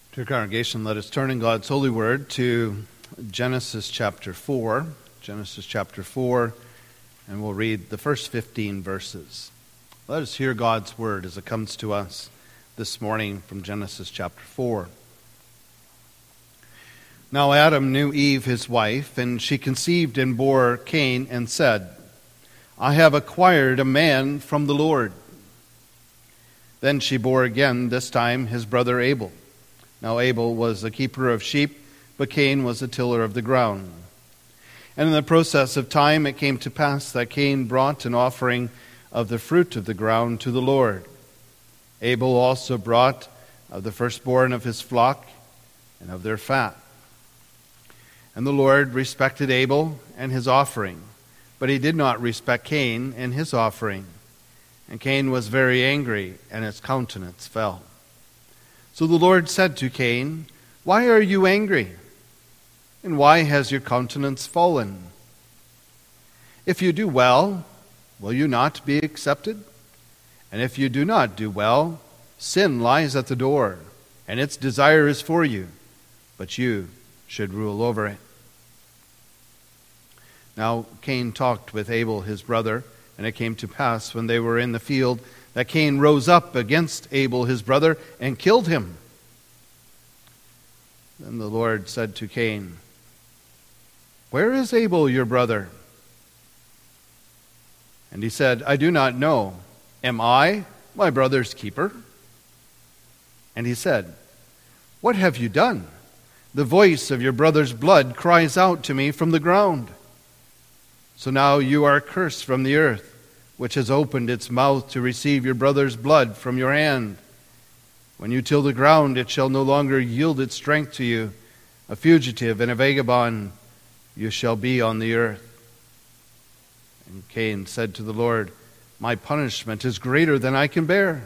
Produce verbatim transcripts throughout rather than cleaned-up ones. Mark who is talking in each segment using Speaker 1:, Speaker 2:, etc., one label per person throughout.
Speaker 1: Dear congregation, let us turn in God's holy word to Genesis chapter four. Genesis chapter four, and we'll read the first fifteen verses. Let us hear God's word as it comes to us this morning from Genesis chapter four. Now Adam knew Eve his wife, and she conceived and bore Cain and said, I have acquired a man from the Lord. Then she bore again, this time his brother Abel. Now Abel was a keeper of sheep, but Cain was a tiller of the ground. And in the process of time it came to pass that Cain brought an offering of the fruit of the ground to the Lord. Abel also brought of the firstborn of his flock and of their fat. And the Lord respected Abel and his offering, but he did not respect Cain and his offering. And Cain was very angry, and his countenance fell. So the Lord said to Cain, Why are you angry? And why has your countenance fallen? If you do well, will you not be accepted? And if you do not do well, sin lies at the door, and its desire is for you, but you should rule over it. Now Cain talked with Abel his brother, and it came to pass when they were in the field that Cain rose up against Abel his brother and killed him. Then the Lord said to Cain, Where is Abel your brother? And he said, I do not know. Am I my brother's keeper? And he said, What have you done? The voice of your brother's blood cries out to me from the ground. So now you are cursed from the earth, which has opened its mouth to receive your brother's blood from your hand. When you till the ground, it shall no longer yield its strength to you. A fugitive and a vagabond you shall be on the earth. And Cain said to the Lord, My punishment is greater than I can bear.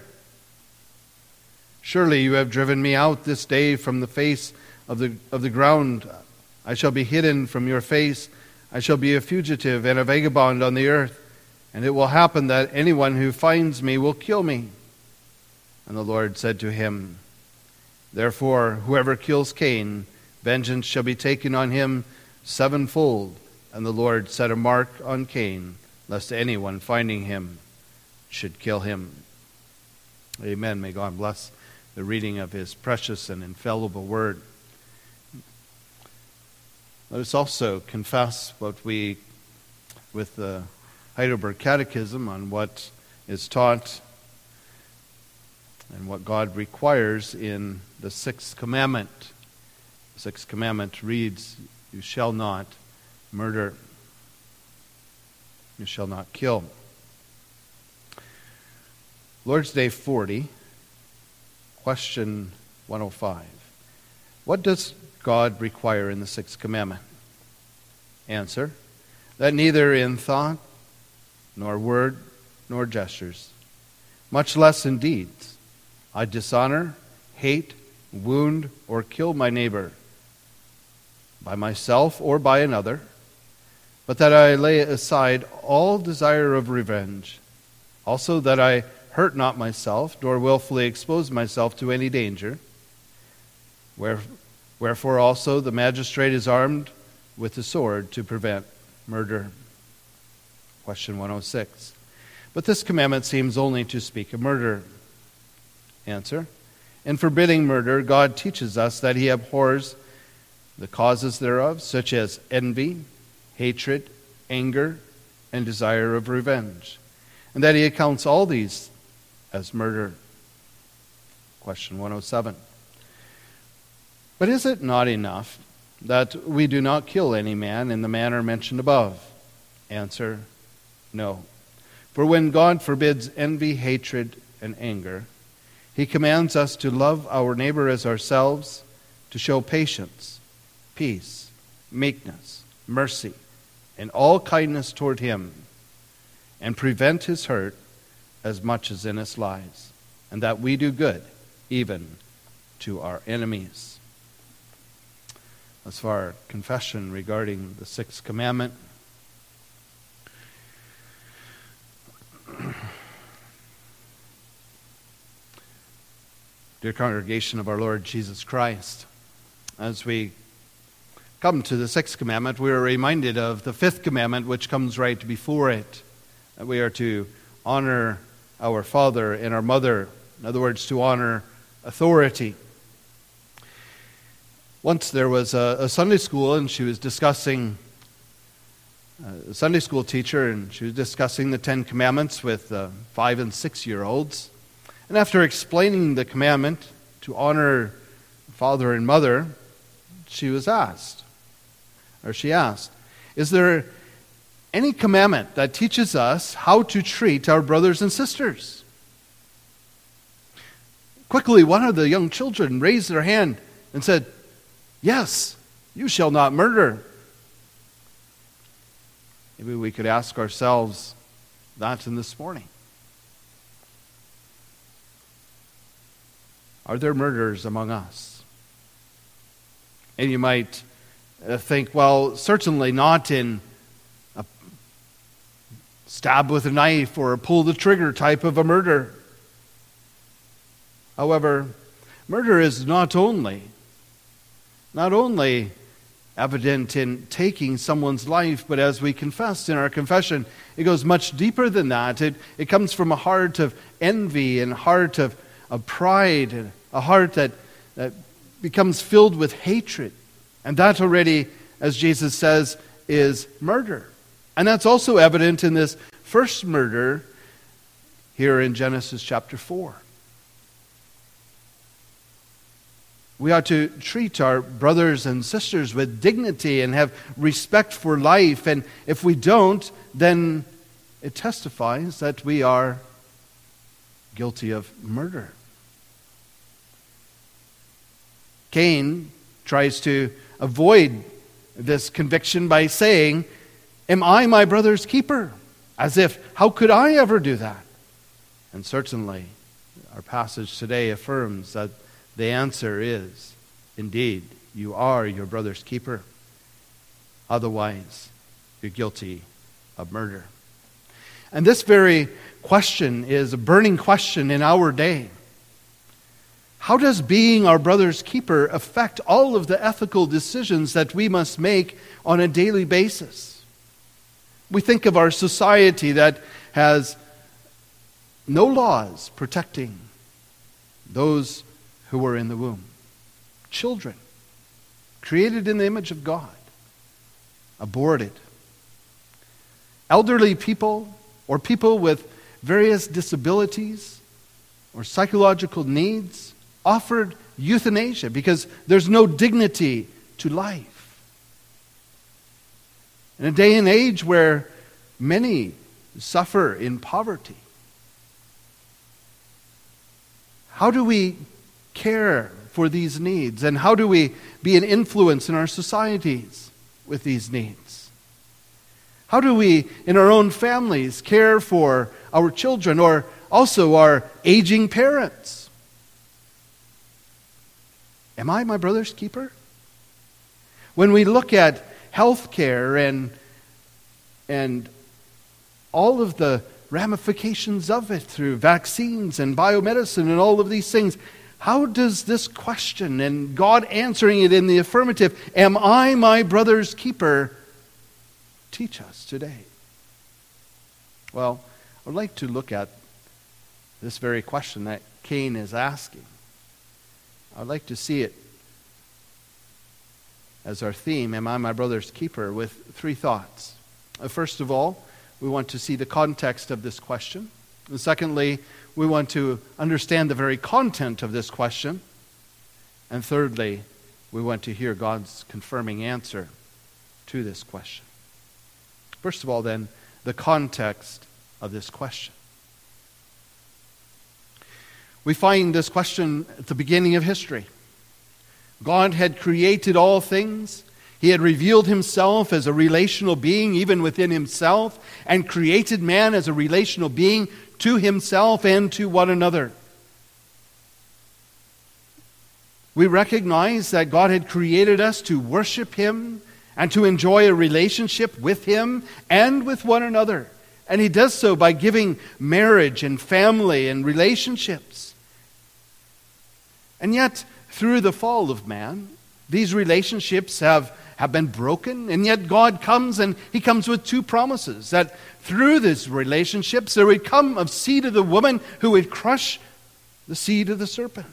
Speaker 1: Surely you have driven me out this day from the face of the, of the ground. I shall be hidden from your face. I shall be a fugitive and a vagabond on the earth. And it will happen that anyone who finds me will kill me. And the Lord said to him, Therefore, whoever kills Cain, vengeance shall be taken on him sevenfold. And the Lord set a mark on Cain, lest anyone finding him should kill him. Amen. May God bless the reading of his precious and infallible word. Let us also confess what we, with the Heidelberg Catechism, on what is taught and what God requires in the Sixth Commandment. The Sixth Commandment reads, You shall not murder. You shall not kill. Lord's Day forty, question one oh five. What does God require in the Sixth Commandment? Answer, that neither in thought, nor word, nor gestures, much less in deeds, I dishonor, hate, wound, or kill my neighbor, by myself or by another, but that I lay aside all desire of revenge, also that I hurt not myself, nor willfully expose myself to any danger. Wherefore also the magistrate is armed with the sword to prevent murder. Question one oh six. But this commandment seems only to speak of murder. Answer. In forbidding murder, God teaches us that he abhors the causes thereof, such as envy, hatred, anger, and desire of revenge, and that he accounts all these as murder. Question one oh seven. But is it not enough that we do not kill any man in the manner mentioned above? Answer. No. For when God forbids envy, hatred, and anger, he commands us to love our neighbor as ourselves, to show patience, peace, meekness, mercy, and all kindness toward him, and prevent his hurt as much as in us lies, and that we do good even to our enemies. As for our confession regarding the Sixth Commandment, Dear congregation of our Lord Jesus Christ, as we come to the sixth commandment, we are reminded of the fifth commandment, which comes right before it. That we are to honor our father and our mother. In other words, to honor authority. Once there was a, a Sunday school, and she was discussing, uh, a Sunday school teacher, and she was discussing the Ten Commandments with uh, five and six-year-olds. And after explaining the commandment to honor father and mother, she was asked, or she asked, is there any commandment that teaches us how to treat our brothers and sisters? Quickly, one of the young children raised their hand and said, yes, you shall not murder. Maybe we could ask ourselves that in this morning. Are there murderers among us? And you might uh, think, well, certainly not in a stab with a knife or a pull the trigger type of a murder. However, murder is not only, not only evident in taking someone's life, but as we confessed in our confession, it goes much deeper than that. It, it comes from a heart of envy and a heart of of pride, and a heart that, that becomes filled with hatred. And that already, as Jesus says, is murder. And that's also evident in this first murder here in Genesis chapter four. We ought to treat our brothers and sisters with dignity and have respect for life. And if we don't, then it testifies that we are guilty of murder. Cain tries to avoid this conviction by saying, am I my brother's keeper? As if, how could I ever do that? And certainly, our passage today affirms that the answer is, indeed, you are your brother's keeper. Otherwise, you're guilty of murder. And this very question is a burning question in our day. How does being our brother's keeper affect all of the ethical decisions that we must make on a daily basis? We think of our society that has no laws protecting those who were in the womb. Children, created in the image of God, aborted. Elderly people or people with various disabilities or psychological needs offered euthanasia because there's no dignity to life. In a day and age where many suffer in poverty, how do we care for these needs? And how do we be an influence in our societies with these needs? How do we, in our own families, care for our children or also our aging parents? Am I my brother's keeper? When we look at health care and, and all of the ramifications of it through vaccines and biomedicine and all of these things, how does this question and God answering it in the affirmative, am I my brother's keeper, teach us today? Well, I'd like to look at this very question that Cain is asking. I'd like to see it as our theme, am I my brother's keeper, with three thoughts. First of all, we want to see the context of this question. And secondly, we want to understand the very content of this question. And thirdly, we want to hear God's confirming answer to this question. First of all, then, the context of this question. We find this question at the beginning of history. God had created all things. He had revealed himself as a relational being, even within himself, and created man as a relational being to himself and to one another. We recognize that God had created us to worship him and to enjoy a relationship with him and with one another. And he does so by giving marriage and family and relationships. And yet, through the fall of man, these relationships have, have been broken, and yet God comes and He comes with two promises, that through these relationships there would come a seed of the woman who would crush the seed of the serpent.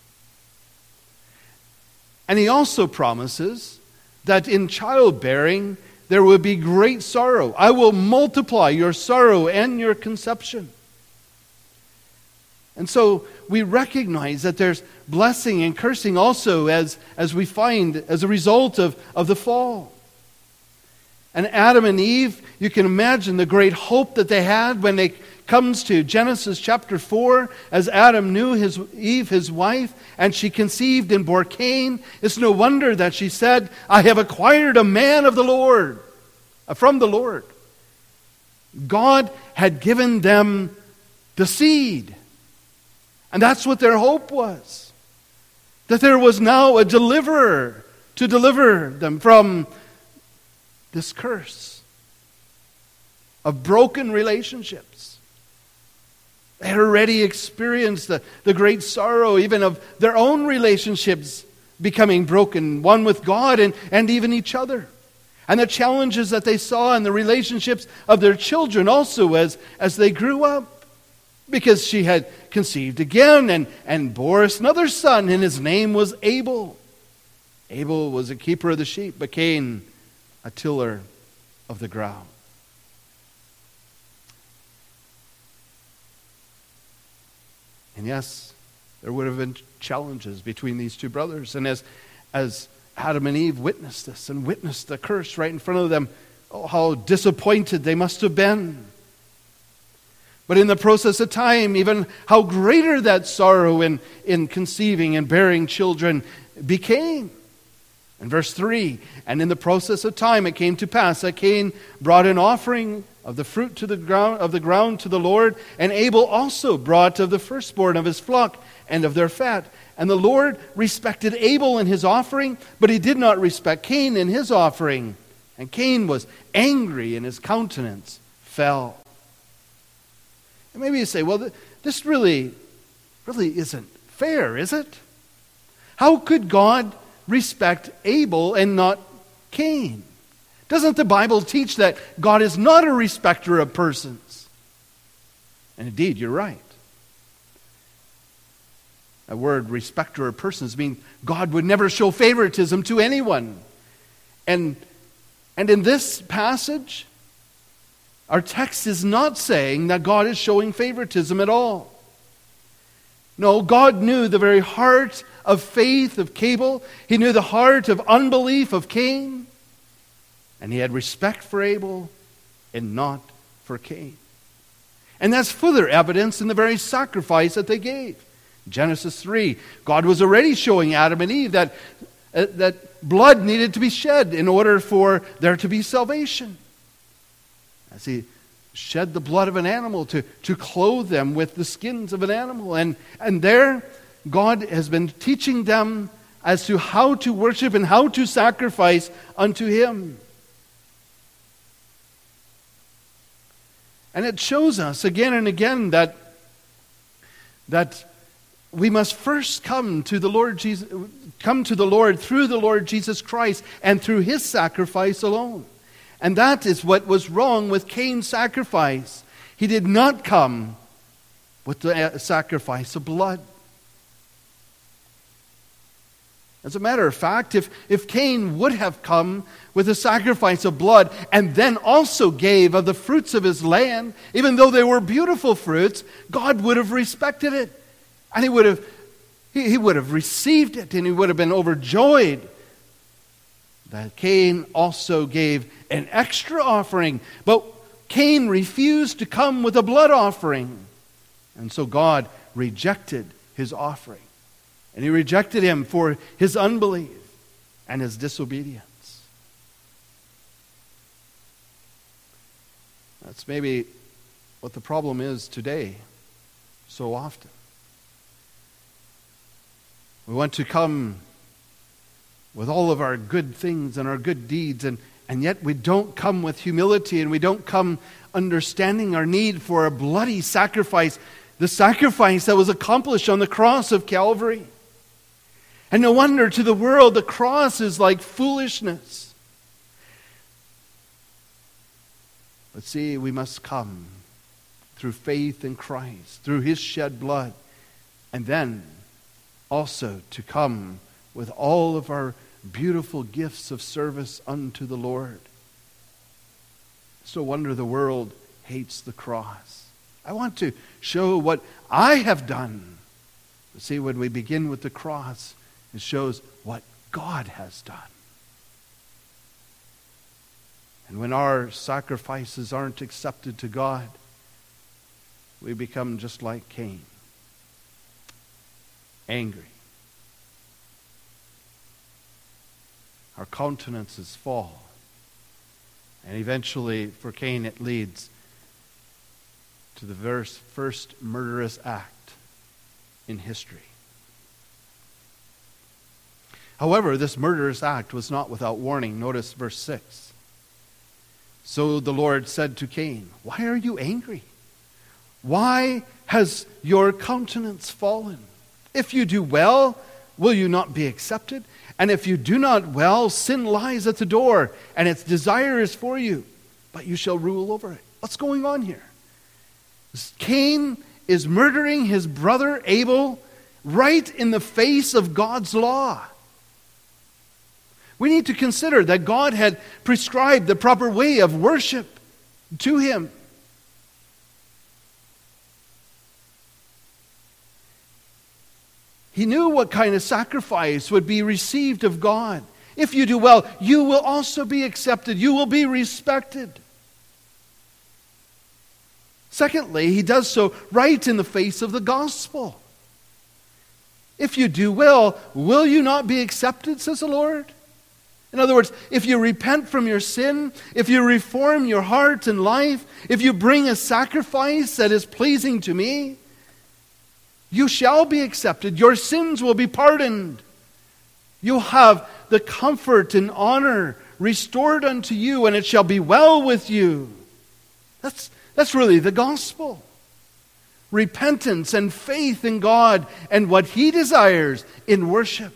Speaker 1: And He also promises that in childbearing there will be great sorrow. I will multiply your sorrow and your conception. And so we recognize that there's blessing and cursing also as, as we find as a result of, of the fall. And Adam and Eve, you can imagine the great hope that they had when it comes to Genesis chapter four, as Adam knew his Eve, his wife, and she conceived and bore Cain. It's no wonder that she said, I have acquired a man of the Lord, uh, from the Lord. God had given them the seed. And that's what their hope was. That there was now a deliverer to deliver them from this curse of broken relationships. They had already experienced the, the great sorrow even of their own relationships becoming broken, one with God and, and even each other. And the challenges that they saw in the relationships of their children also as, as they grew up. Because she had conceived again and, and bore us another son, and his name was Abel. Abel was a keeper of the sheep, but Cain a tiller of the ground. And yes, there would have been challenges between these two brothers. And as, as Adam and Eve witnessed this and witnessed the curse right in front of them, oh, how disappointed they must have been. But in the process of time, even how greater that sorrow in, in conceiving and bearing children became. In verse three, and in the process of time it came to pass that Cain brought an offering of the fruit to the ground of the ground to the Lord, and Abel also brought of the firstborn of his flock and of their fat. And the Lord respected Abel in his offering, but He did not respect Cain in his offering. And Cain was angry, and his countenance fell. And maybe you say, well, this really, really isn't fair, is it? How could God respect Abel and not Cain? Doesn't the Bible teach that God is not a respecter of persons? And indeed, you're right. That word respecter of persons means God would never show favoritism to anyone. And, and in this passage, our text is not saying that God is showing favoritism at all. No, God knew the very heart of faith of Abel. He knew the heart of unbelief of Cain. And He had respect for Abel and not for Cain. And that's further evidence in the very sacrifice that they gave. Genesis three, God was already showing Adam and Eve that, uh, that blood needed to be shed in order for there to be salvation. As He shed the blood of an animal to, to clothe them with the skins of an animal. And, and there, God has been teaching them as to how to worship and how to sacrifice unto Him. And it shows us again and again that, that we must first come to the Lord Jesus, come to the Lord through the Lord Jesus Christ and through His sacrifice alone. And that is what was wrong with Cain's sacrifice. He did not come with the sacrifice of blood. As a matter of fact, if, if Cain would have come with a sacrifice of blood and then also gave of the fruits of his land, even though they were beautiful fruits, God would have respected it. And he would have, he, he would have received it, and he would have been overjoyed that Cain also gave an extra offering. But Cain refused to come with a blood offering. And so God rejected his offering. And He rejected him for his unbelief and his disobedience. That's maybe what the problem is today so often. We want to come with all of our good things and our good deeds, and, and yet we don't come with humility, and we don't come understanding our need for a bloody sacrifice, the sacrifice that was accomplished on the cross of Calvary. And no wonder to the world the cross is like foolishness. But see, we must come through faith in Christ, through His shed blood, and then also to come with all of our beautiful gifts of service unto the Lord. It's no wonder the world hates the cross. I want to show what I have done. But see, when we begin with the cross, it shows what God has done. And when our sacrifices aren't accepted to God, we become just like Cain, angry. Our countenances fall. And eventually, for Cain, it leads to the verse, first murderous act in history. However, this murderous act was not without warning. Notice verse six. So the Lord said to Cain, "Why are you angry? Why has your countenance fallen? If you do well, will you not be accepted? And if you do not well, sin lies at the door, and its desire is for you, but you shall rule over it." What's going on here? Cain is murdering his brother Abel right in the face of God's law. We need to consider that God had prescribed the proper way of worship to him. He knew what kind of sacrifice would be received of God. If you do well, you will also be accepted. You will be respected. Secondly, he does so right in the face of the gospel. If you do well, will you not be accepted, says the Lord? In other words, if you repent from your sin, if you reform your heart and life, if you bring a sacrifice that is pleasing to me, you shall be accepted. Your sins will be pardoned. You'll have the comfort and honor restored unto you, and it shall be well with you. That's, that's really the gospel. Repentance and faith in God and what He desires in worship.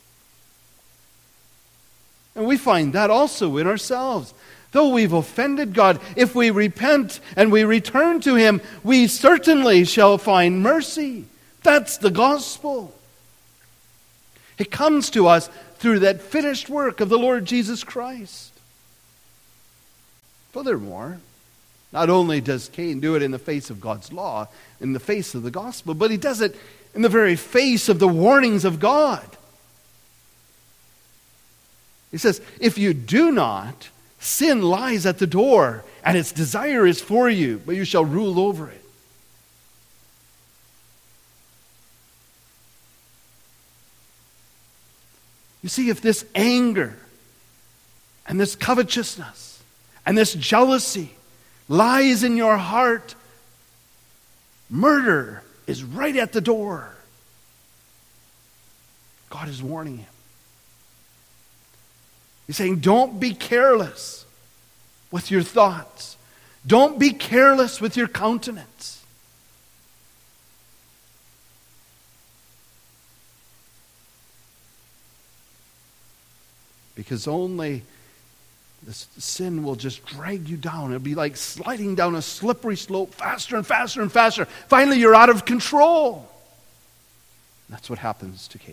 Speaker 1: And we find that also in ourselves. Though we've offended God, if we repent and we return to Him, we certainly shall find mercy. That's the gospel. It comes to us through that finished work of the Lord Jesus Christ. Furthermore, not only does Cain do it in the face of God's law, in the face of the gospel, but he does it in the very face of the warnings of God. He says, if you do not, sin lies at the door, and its desire is for you, but you shall rule over it. You see, if this anger and this covetousness and this jealousy lies in your heart, murder is right at the door. God is warning him. He's saying, don't be careless with your thoughts. Don't be careless with your countenance. Because only this sin will just drag you down. It'll be like sliding down a slippery slope faster and faster and faster. Finally, you're out of control. That's what happens to Cain.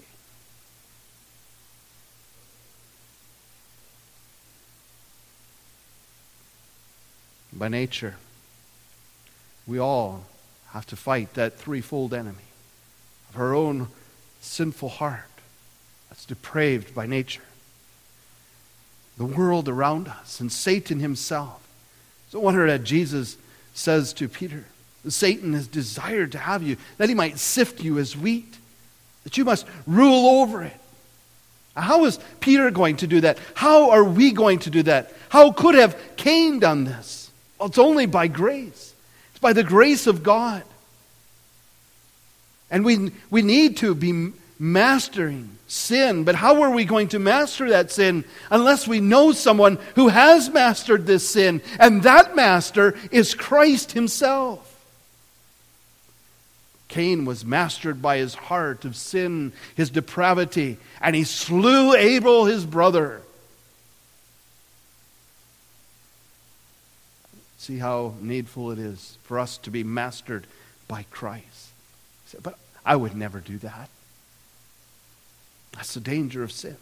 Speaker 1: By nature, we all have to fight that threefold enemy of our own sinful heart that's depraved by nature, the world around us, and Satan himself. So wonder that Jesus says to Peter, Satan has desired to have you, that he might sift you as wheat, that you must rule over it. How is Peter going to do that? How are we going to do that? How could have Cain done this? Well, it's only by grace. It's by the grace of God. And we, we need to be mastering sin. But how are we going to master that sin unless we know someone who has mastered this sin? And that master is Christ himself. Cain was mastered by his heart of sin, his depravity, and he slew Abel, his brother. See how needful it is for us to be mastered by Christ. But I would never do that. That's the danger of sin.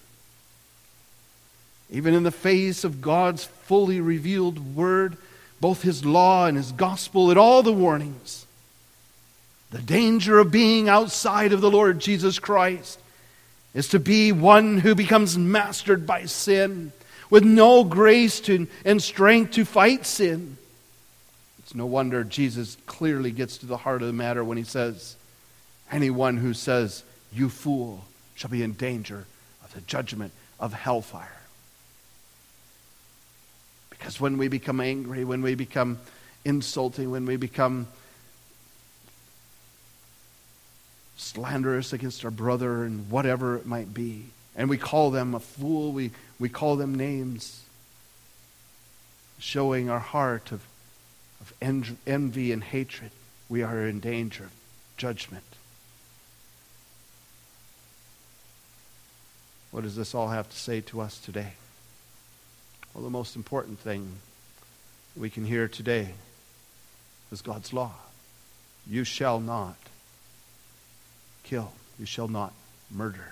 Speaker 1: Even in the face of God's fully revealed word, both his law and his gospel and all the warnings, the danger of being outside of the Lord Jesus Christ is to be one who becomes mastered by sin with no grace to, and strength to fight sin. It's no wonder Jesus clearly gets to the heart of the matter when he says, anyone who says, "You fool," shall be in danger of the judgment of hellfire. Because when we become angry, when we become insulting, when we become slanderous against our brother and whatever it might be, and we call them a fool, we, we call them names, showing our heart of, of en- envy and hatred, we are in danger of judgment. What does this all have to say to us today? Well, the most important thing we can hear today is God's law. You shall not kill. You shall not murder.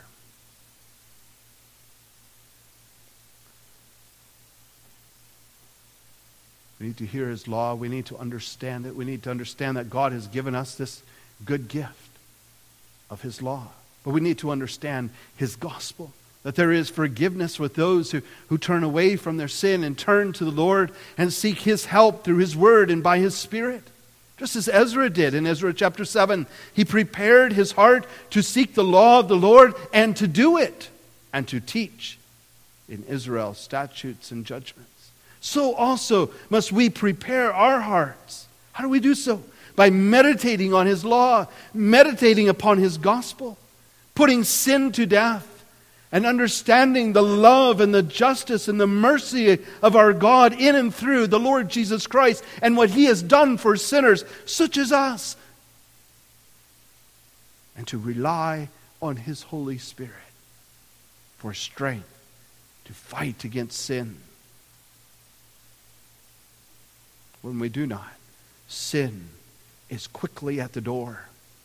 Speaker 1: We need to hear his law. We need to understand it. We need to understand that God has given us this good gift of his law. But we need to understand his gospel. That there is forgiveness with those who, who turn away from their sin and turn to the Lord and seek his help through his word and by his Spirit. Just as Ezra did in Ezra chapter seven. He prepared his heart to seek the law of the Lord and to do it and to teach in Israel statutes and judgments. So also must we prepare our hearts. How do we do so? By meditating on his law, meditating upon his gospel, putting sin to death, and understanding the love and the justice and the mercy of our God in and through the Lord Jesus Christ and what he has done for sinners such as us. And to rely on his Holy Spirit for strength to fight against sin. When we do not, sin is quickly at the door.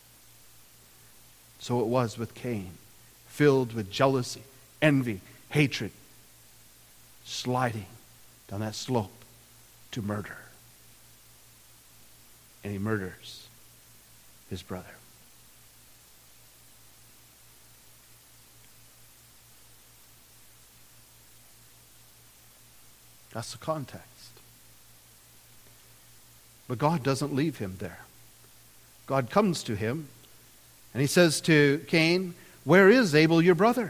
Speaker 1: So it was with Cain. Filled with jealousy, envy, hatred, sliding down that slope to murder. And he murders his brother. That's the context. But God doesn't leave him there. God comes to him and he says to Cain, "Where is Abel your brother?"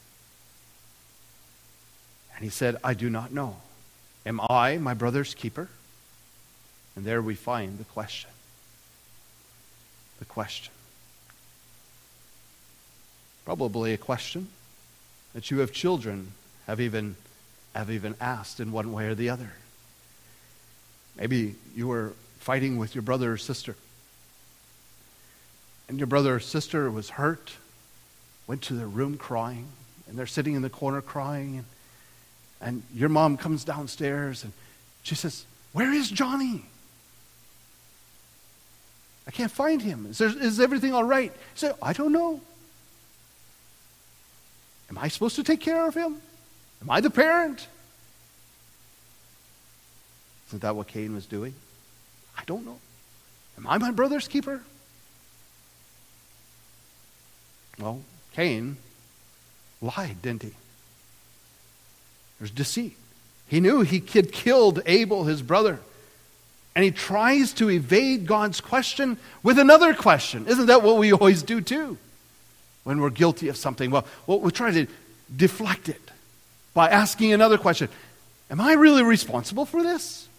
Speaker 1: And he said, "I do not know. Am I my brother's keeper?" And there we find the question. The question. Probably a question that you have children have even, have even asked in one way or the other. Maybe you were fighting with your brother or sister. And your brother or sister was hurt, went to their room crying, and they're sitting in the corner crying, and, and your mom comes downstairs and she says, "Where is Johnny? I can't find him. Is, there, is everything all right?" You say, "I don't know. Am I supposed to take care of him? Am I the parent?" Isn't that what Cain was doing? I don't know. Am I my brother's keeper? Well, Cain lied, didn't he? There's deceit. He knew he had killed Abel, his brother. And he tries to evade God's question with another question. Isn't that what we always do too? When we're guilty of something, well, well we try to deflect it by asking another question. Am I really responsible for this?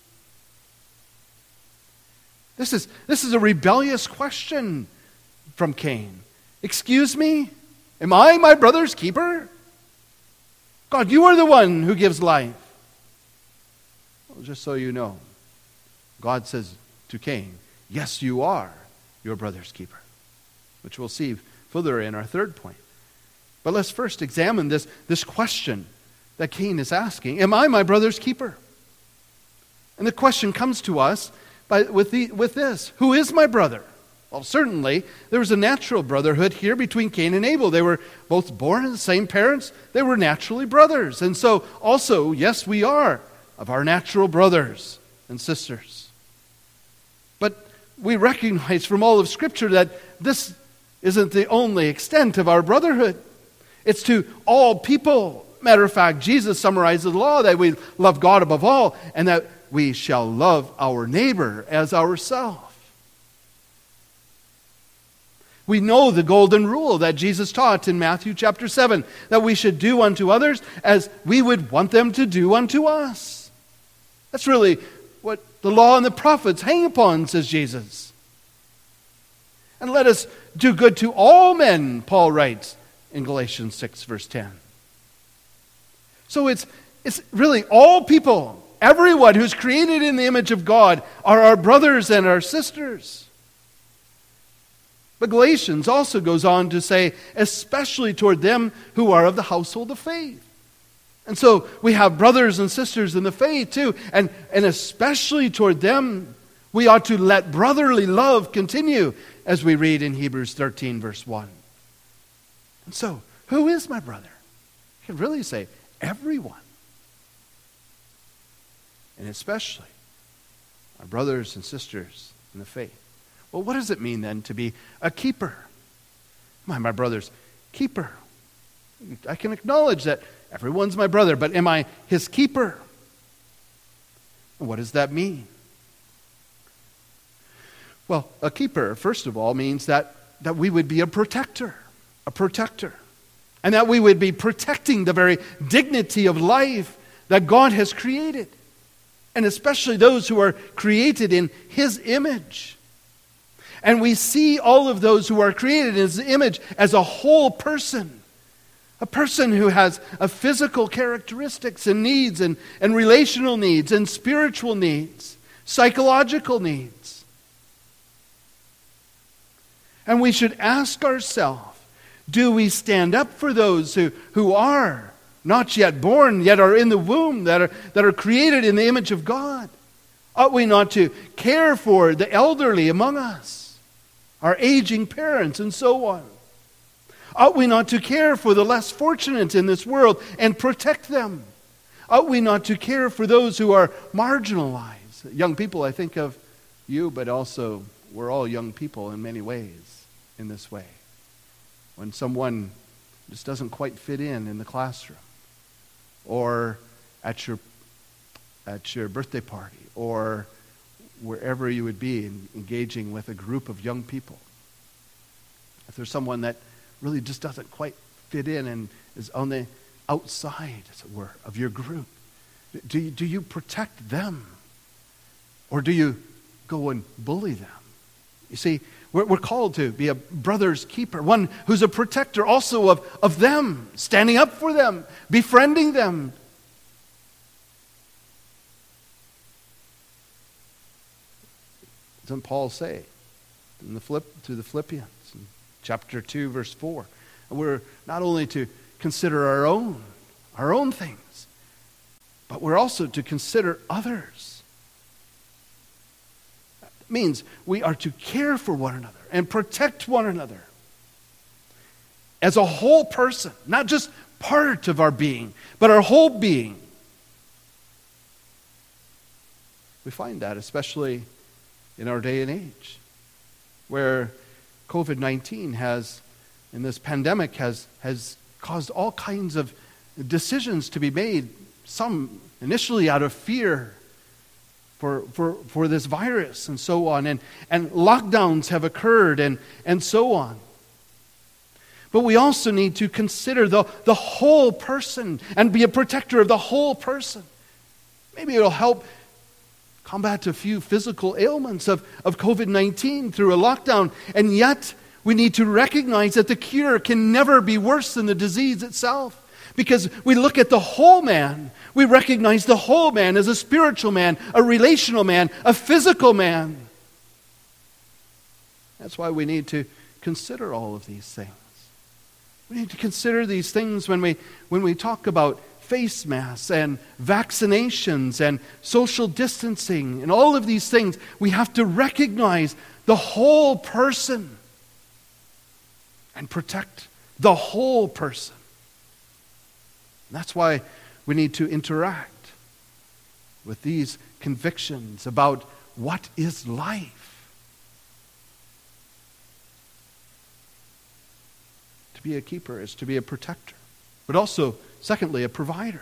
Speaker 1: This is, this is a rebellious question from Cain. Excuse me? Am I my brother's keeper? God, you are the one who gives life. Well, just so you know, God says to Cain, yes, you are your brother's keeper. which we'll see further in our third point. But let's first examine this, this question that Cain is asking. Am I my brother's keeper? And the question comes to us by, with, the, with this. Who is my brother? Well, certainly, there was a natural brotherhood here between Cain and Abel. They were both born of the same parents. They were naturally brothers. And so, also, yes, we are of our natural brothers and sisters. But we recognize from all of Scripture that this isn't the only extent of our brotherhood. It's to all people. Matter of fact, Jesus summarizes the law that we love God above all and that we shall love our neighbor as ourselves. We know the golden rule that Jesus taught in Matthew chapter seven, that we should do unto others as we would want them to do unto us. That's really what the law and the prophets hang upon, says Jesus. And let us do good to all men, Paul writes in Galatians six, verse ten. So it's, it's really all people, everyone who's created in the image of God are our brothers and our sisters. But Galatians also goes on to say, especially toward them who are of the household of faith. And so we have brothers and sisters in the faith too, and, and especially toward them, we ought to let brotherly love continue, as we read in Hebrews thirteen, verse one. And so, who is my brother? You can really say, everyone. And especially our brothers and sisters in the faith. Well, what does it mean then to be a keeper? Am I my brother's keeper? I can acknowledge that everyone's my brother, but am I his keeper? What does that mean? Well, a keeper, first of all, means that, that we would be a protector, a protector. And that we would be protecting the very dignity of life that God has created. And especially those who are created in His image. And we see all of those who are created in His image as a whole person. A person who has a physical characteristics and needs and, and relational needs and spiritual needs, psychological needs. And we should ask ourselves, do we stand up for those who, who are not yet born, yet are in the womb, that are, that are created in the image of God? Ought we not to care for the elderly among us, our aging parents, and so on? Ought we not to care for the less fortunate in this world and protect them? Ought we not to care for those who are marginalized? Young people, I think of you, but also we're all young people in many ways in this way. When someone just doesn't quite fit in in the classroom, or at your at your birthday party, or wherever you would be in, engaging with a group of young people. If there's someone that really just doesn't quite fit in and is on the outside, as it were, of your group, do you, do you protect them? Or do you go and bully them? You see, we're, we're called to be a brother's keeper, one who's a protector also of, of them, standing up for them, befriending them. Doesn't Paul say in the flip to the Philippians in chapter two, verse four? And we're not only to consider our own, our own things, but we're also to consider others. That means we are to care for one another and protect one another as a whole person, not just part of our being, but our whole being. We find that especially in our day and age, where covid nineteen has, in this pandemic, has, has caused all kinds of decisions to be made, some initially out of fear for, for, for this virus and so on, and, and lockdowns have occurred and, and so on. But we also need to consider the, the whole person and be a protector of the whole person. Maybe it'll help combat a few physical ailments of, of covid nineteen through a lockdown. And yet, we need to recognize that the cure can never be worse than the disease itself. Because we look at the whole man. We recognize the whole man as a spiritual man, a relational man, a physical man. That's why we need to consider all of these things. We need to consider these things when we when we talk about face masks and vaccinations and social distancing and all of these things. We have to recognize the whole person and protect the whole person. And that's why we need to interact with these convictions about what is life. To be a keeper is to be a protector, but also, secondly, a provider.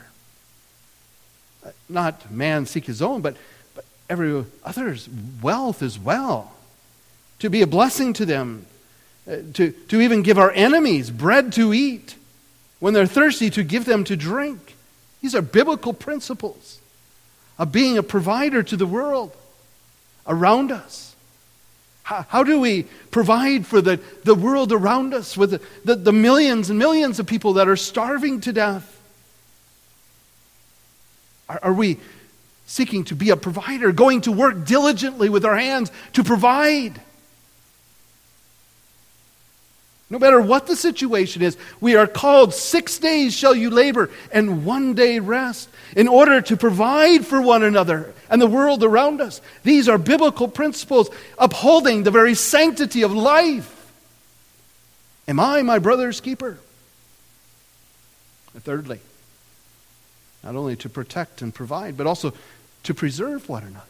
Speaker 1: Not man seek his own, but, but every other's wealth as well. To be a blessing to them, uh, to, to even give our enemies bread to eat. When they're thirsty, to give them to drink. These are biblical principles of being a provider to the world around us. How, how do we provide for the, the world around us with the, the, the millions and millions of people that are starving to death? Are, are we seeking to be a provider, going to work diligently with our hands to provide? No matter what the situation is, we are called, six days shall you labor and one day rest, in order to provide for one another and the world around us. These are biblical principles upholding the very sanctity of life. Am I my brother's keeper? And thirdly, not only to protect and provide, but also to preserve one another.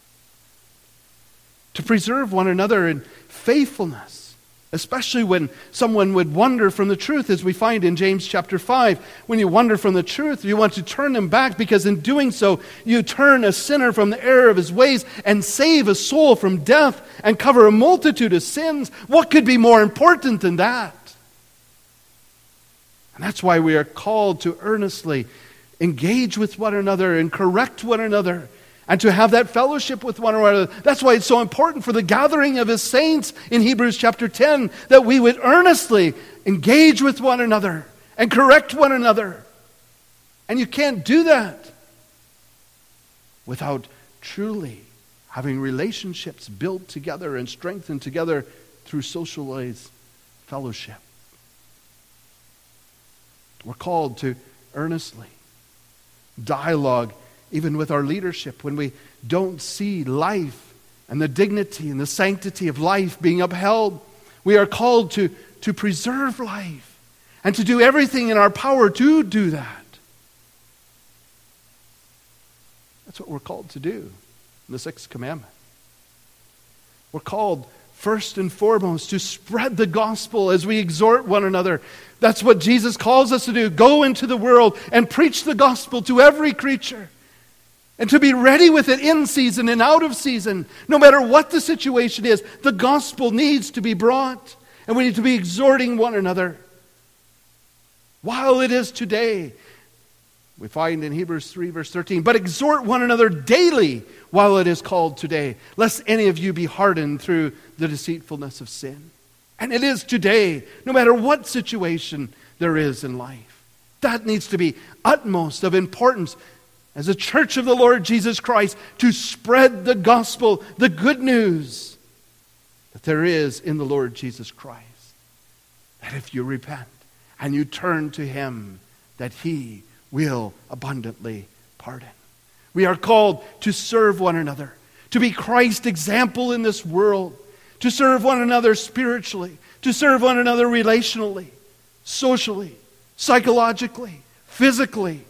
Speaker 1: To preserve one another in faithfulness. Especially when someone would wander from the truth, as we find in James chapter five. When you wander from the truth, you want to turn them back, because in doing so, you turn a sinner from the error of his ways and save a soul from death and cover a multitude of sins. What could be more important than that? And that's why we are called to earnestly engage with one another and correct one another, and to have that fellowship with one another. That's why it's so important for the gathering of his saints in Hebrews chapter ten, that we would earnestly engage with one another and correct one another. And you can't do that without truly having relationships built together and strengthened together through socialized fellowship. We're called to earnestly dialogue even with our leadership when we don't see life and the dignity and the sanctity of life being upheld. We are called to, to preserve life and to do everything in our power to do that. That's what we're called to do in the sixth commandment. We're called first and foremost to spread the gospel as we exhort one another. That's what Jesus calls us to do. Go into the world and preach the gospel to every creature. And to be ready with it in season and out of season. No matter what the situation is, the gospel needs to be brought. And we need to be exhorting one another. While it is today, we find in Hebrews three verse thirteen, but exhort one another daily while it is called today, lest any of you be hardened through the deceitfulness of sin. And it is today, no matter what situation there is in life. That needs to be utmost of importance as a church of the Lord Jesus Christ, to spread the gospel, the good news that there is in the Lord Jesus Christ. That if you repent and you turn to Him, that He will abundantly pardon. We are called to serve one another, to be Christ's example in this world, to serve one another spiritually, to serve one another relationally, socially, psychologically, physically.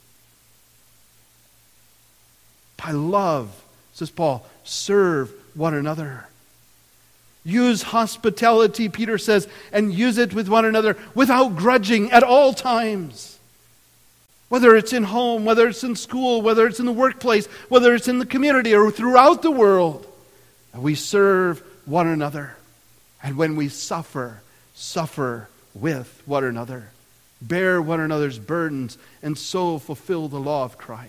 Speaker 1: By love, says Paul, serve one another. Use hospitality, Peter says, and use it with one another without grudging at all times. Whether it's in home, whether it's in school, whether it's in the workplace, whether it's in the community or throughout the world, we serve one another. And when we suffer, suffer with one another. Bear one another's burdens and so fulfill the law of Christ.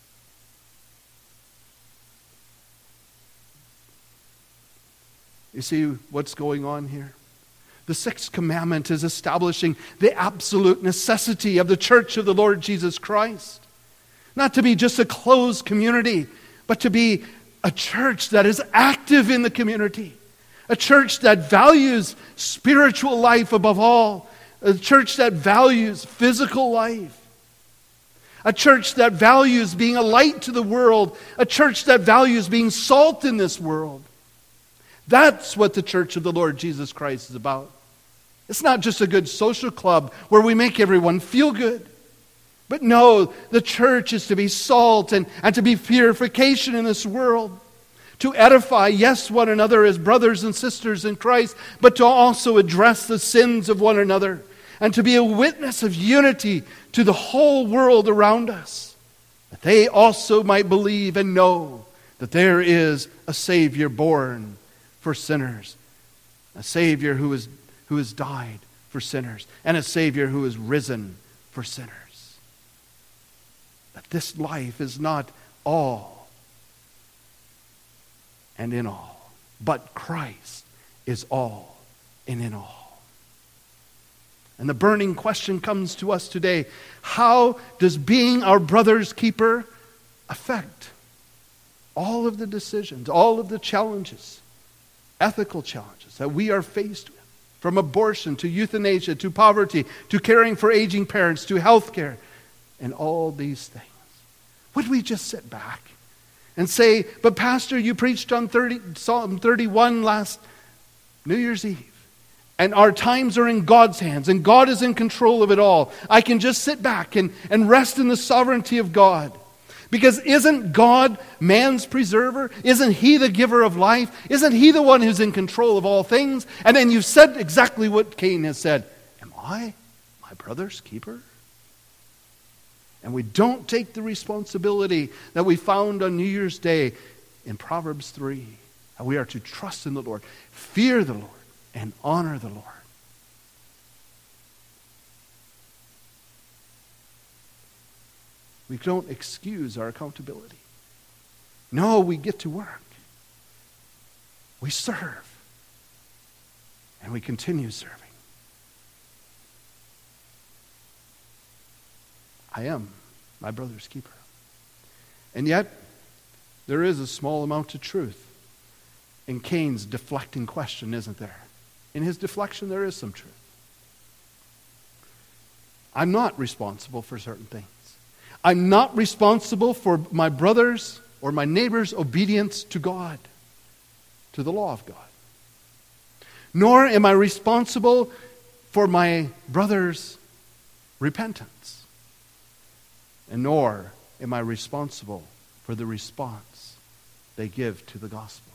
Speaker 1: You see what's going on here? The sixth commandment is establishing the absolute necessity of the church of the Lord Jesus Christ. Not to be just a closed community, but to be a church that is active in the community. A church that values spiritual life above all. A church that values physical life. A church that values being a light to the world. A church that values being salt in this world. That's what the church of the Lord Jesus Christ is about. It's not just a good social club where we make everyone feel good. But no, the church is to be salt and, and to be purification in this world. To edify, yes, one another as brothers and sisters in Christ, but to also address the sins of one another. And to be a witness of unity to the whole world around us. That they also might believe and know that there is a Savior born for sinners. A Savior who is who has died for sinners, and a Savior who is risen for sinners. That this life is not all and in all, but Christ is all and in all. And the burning question comes to us today: how does being our brother's keeper affect all of the decisions, all of the challenges, ethical challenges that we are faced with? From abortion to euthanasia to poverty to caring for aging parents to health care and all these things. Would we just sit back and say, but Pastor, you preached on thirty, Psalm thirty-one last New Year's Eve. And our times are in God's hands and God is in control of it all. I can just sit back and, and rest in the sovereignty of God. Because isn't God man's preserver? Isn't He the giver of life? Isn't He the one who's in control of all things? And then you've said exactly what Cain has said. Am I my brother's keeper? And we don't take the responsibility that we found on New Year's Day in Proverbs three. How we are to trust in the Lord, fear the Lord, and honor the Lord. We don't excuse our accountability. No, we get to work. We serve. And we continue serving. I am my brother's keeper. And yet, there is a small amount of truth in Cain's deflecting question, isn't there? In his deflection, there is some truth. I'm not responsible for certain things. I'm not responsible for my brother's or my neighbor's obedience to God, to the law of God. Nor am I responsible for my brother's repentance. And nor am I responsible for the response they give to the gospel.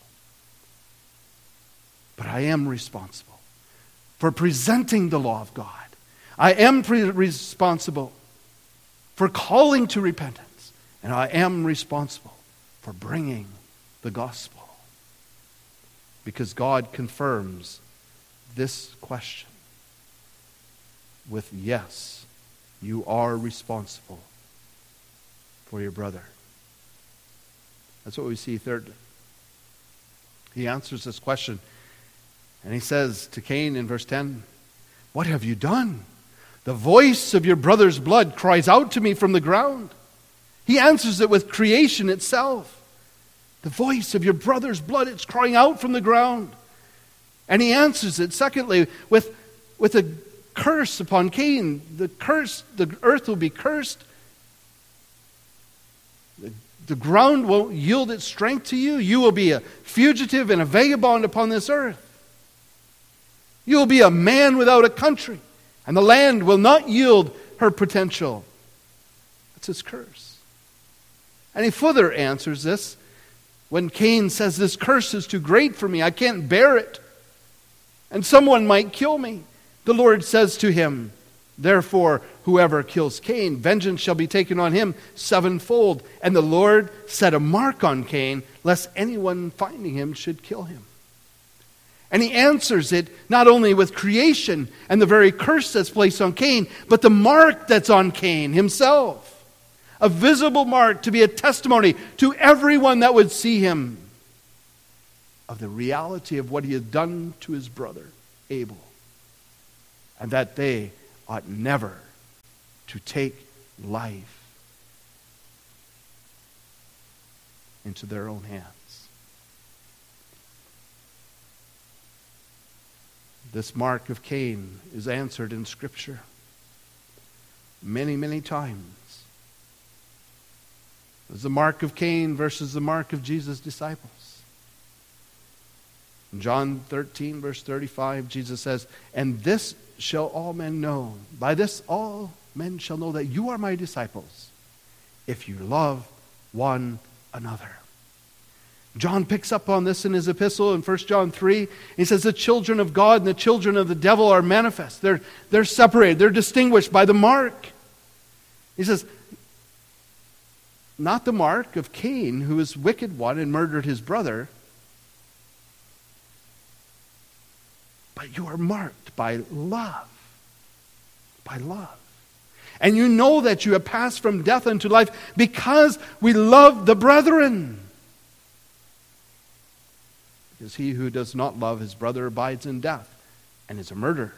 Speaker 1: But I am responsible for presenting the law of God. I am pre- responsible for calling to repentance. And I am responsible for bringing the gospel. Because God confirms this question with yes, you are responsible for your brother. That's what we see thirdly. He answers this question and he says to Cain in verse ten, "What have you done? The voice of your brother's blood cries out to me from the ground." He answers it with creation itself. The voice of your brother's blood, it's crying out from the ground. And he answers it, secondly, with, with a curse upon Cain. The curse, the earth will be cursed. The, the ground won't yield its strength to you. You will be a fugitive and a vagabond upon this earth. You will be a man without a country. And the land will not yield her potential. That's his curse. And he further answers this when Cain says, "This curse is too great for me. I can't bear it. And someone might kill me." The Lord says to him, "Therefore, whoever kills Cain, vengeance shall be taken on him sevenfold." And the Lord set a mark on Cain, lest anyone finding him should kill him. And he answers it not only with creation and the very curse that's placed on Cain, but the mark that's on Cain himself. A visible mark to be a testimony to everyone that would see him of the reality of what he had done to his brother Abel. And that they ought never to take life into their own hands. This mark of Cain is answered in Scripture many, many times. There's the mark of Cain versus the mark of Jesus' disciples. In John thirteen, verse thirty-five, Jesus says, "And this shall all men know. By this all men shall know that you are my disciples, if you love one another." John picks up on this in his epistle in First John three. He says the children of God and the children of the devil are manifest. They're, they're separated. They're distinguished by the mark. He says, not the mark of Cain, who is wicked one and murdered his brother, but you are marked by love. By love. And you know that you have passed from death unto life because we love the brethren. Because he who does not love his brother abides in death and is a murderer.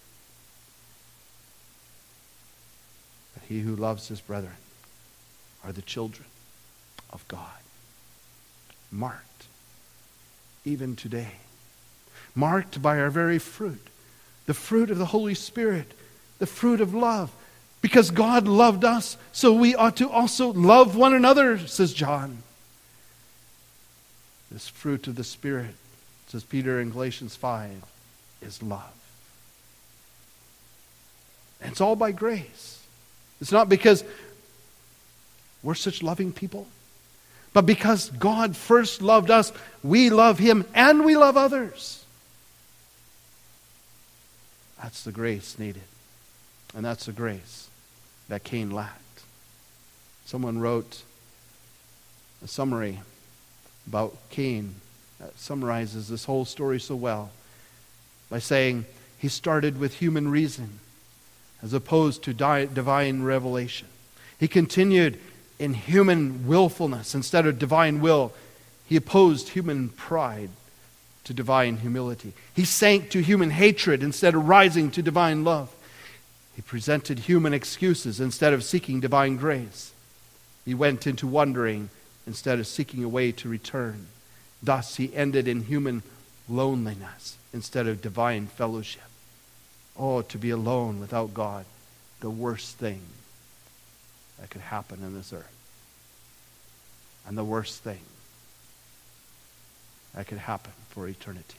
Speaker 1: But he who loves his brethren are the children of God. Marked, even today. Marked by our very fruit. The fruit of the Holy Spirit. The fruit of love. Because God loved us, so we ought to also love one another, says John. This fruit of the Spirit, says Peter in Galatians five, is love. And it's all by grace. It's not because we're such loving people, but because God first loved us, we love Him and we love others. That's the grace needed. And that's the grace that Cain lacked. Someone wrote a summary about Cain that summarizes this whole story so well by saying he started with human reason as opposed to di- divine revelation. He continued in human willfulness instead of divine will. He opposed human pride to divine humility. He sank to human hatred instead of rising to divine love. He presented human excuses instead of seeking divine grace. He went into wandering instead of seeking a way to return. Thus he ended in human loneliness instead of divine fellowship. Oh, to be alone without God, the worst thing that could happen in this earth. And the worst thing that could happen for eternity.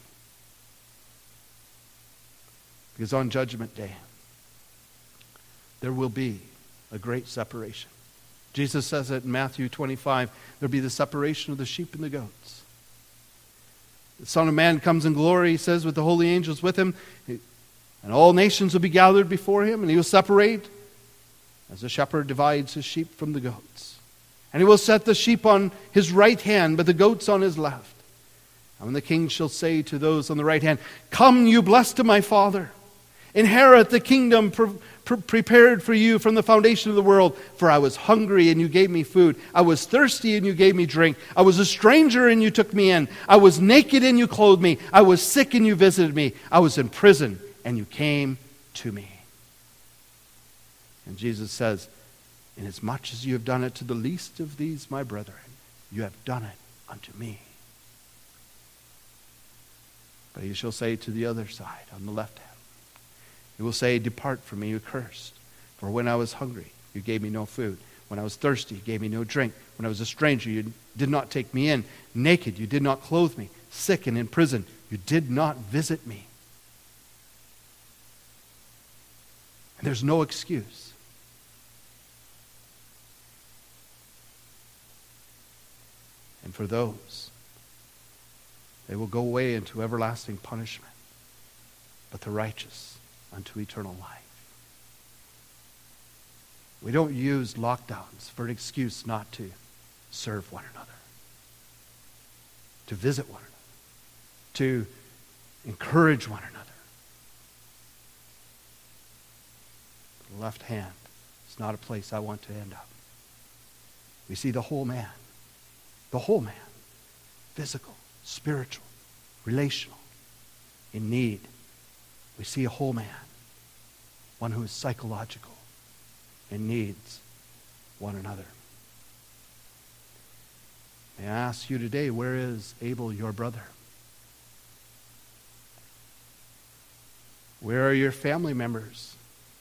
Speaker 1: Because on Judgment Day, there will be a great separation. Jesus says it in Matthew twenty-five, there'll be the separation of the sheep and the goats. The Son of Man comes in glory, he says, with the holy angels with him, and all nations will be gathered before him, and he will separate as a shepherd divides his sheep from the goats. And he will set the sheep on his right hand, but the goats on his left. And when the king shall say to those on the right hand, "Come, you blessed of my Father, inherit the kingdom pre- pre- prepared for you from the foundation of the world. For I was hungry and you gave me food. I was thirsty and you gave me drink. I was a stranger and you took me in. I was naked and you clothed me. I was sick and you visited me. I was in prison and you came to me." And Jesus says, "Inasmuch as you have done it to the least of these my brethren, you have done it unto me." But he shall say to the other side, on the left hand, he will say, "Depart from me, you cursed. For when I was hungry, you gave me no food. When I was thirsty, you gave me no drink. When I was a stranger, you did not take me in. Naked, you did not clothe me. Sick and in prison, you did not visit me." And there's no excuse. And for those, they will go away into everlasting punishment, but the righteous unto eternal life. We don't use lockdowns for an excuse not to serve one another, to visit one another, to encourage one another. The left hand is not a place I want to end up. We see the whole man, the whole man, physical, spiritual, relational, in need. We see a whole man, one who is psychological and needs one another. May I ask you today, where is Abel, your brother? Where are your family members?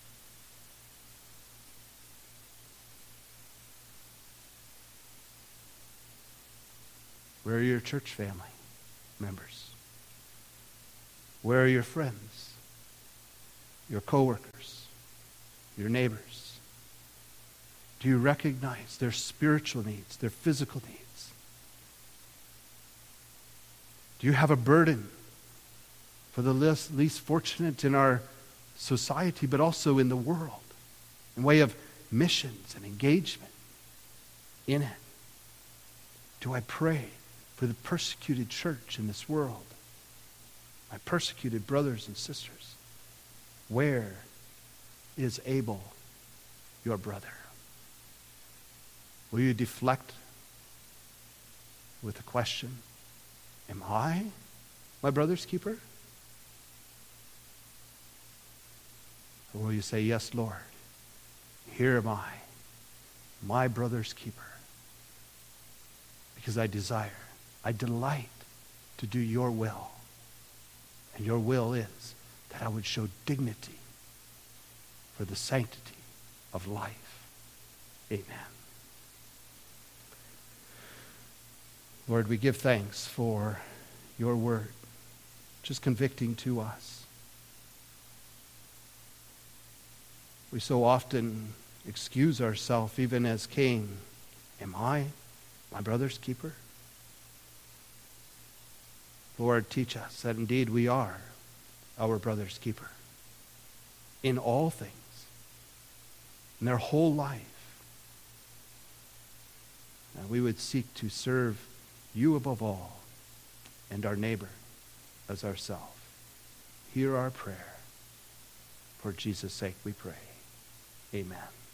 Speaker 1: Where are your church family members? Where are your friends, your coworkers, your neighbors? Do you recognize their spiritual needs, their physical needs? Do you have a burden for the least, least fortunate in our society, but also in the world, in way of missions and engagement in it? Do I pray for the persecuted church in this world, my persecuted brothers and sisters? Where is Abel, your brother? Will you deflect with the question, am I my brother's keeper? Or will you say, yes, Lord, here am I, my brother's keeper, because I desire, I delight to do your will. And your will is that I would show dignity for the sanctity of life. Amen. Lord, we give thanks for your word, just convicting to us. We so often excuse ourselves, even as Cain. Am I my brother's keeper? Lord, teach us that indeed we are our brother's keeper in all things, in their whole life. And we would seek to serve you above all and our neighbor as ourselves. Hear our prayer. For Jesus' sake we pray. Amen.